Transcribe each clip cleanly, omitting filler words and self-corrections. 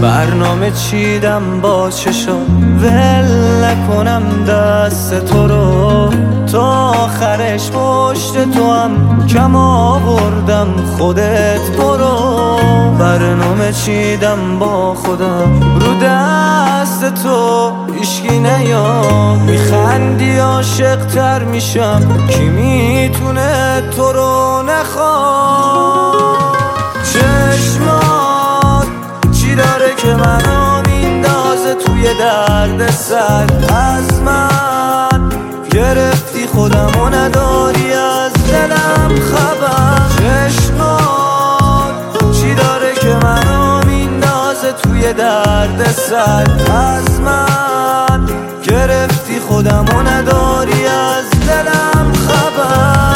برنامه چیدم با چشم ول نکنم دست تو رو، تا آخرش پشت تو هم کم آوردم خودت برو. برنامه چیدم با خودم رو دست تو، هیچکی نیاد میخندی عاشق تر میشم، کی میتونه تو رو نخواد. چشمات چی داره که منو میندازه توی درد سر، از من گرفتی خودمو نداری از دلم خبر. چشمات چی داره که منو میندازه توی درد سر، از من گرفتی خودمو نداری از دلم خبر.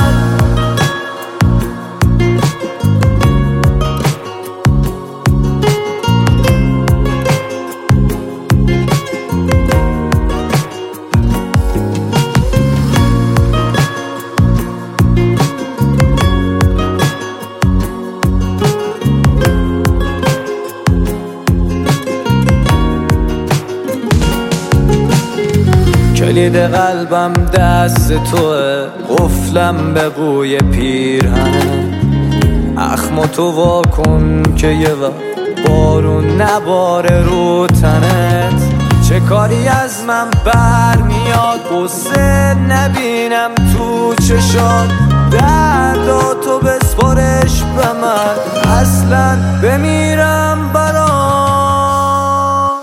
کلید قلبم دست توه، قفلم به بوی پیرهنه. اخم تو واکن که یه وقت بارون نباره رو تنت. چه کاری از من برمیاد غصه نبینم تو چشات، درداتو بسپارش به من اصلا بمیرم برات.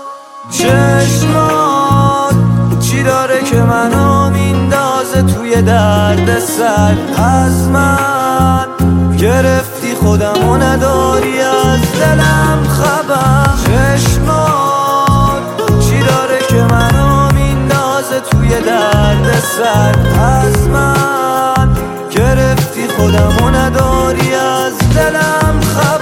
چشمات چی داره که منو میندازه توی درد سر، از من گرفتی خودمو نداری از دلم خبر. چشمات چی داره که منو میندازه توی درد سر، از من گرفتی خودمو نداری از دلم خبر.